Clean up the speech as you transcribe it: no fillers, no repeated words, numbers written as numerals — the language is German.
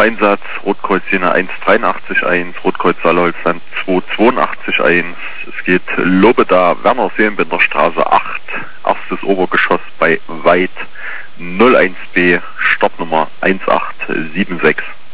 Einsatz, Rotkreuz Jena 183-1, Rotkreuz Saale-Holzland 282-1. Es geht Lobeda, Werner-Seelenbinder-Straße 8, erstes Obergeschoss bei Weid 01B, Startnummer 1876.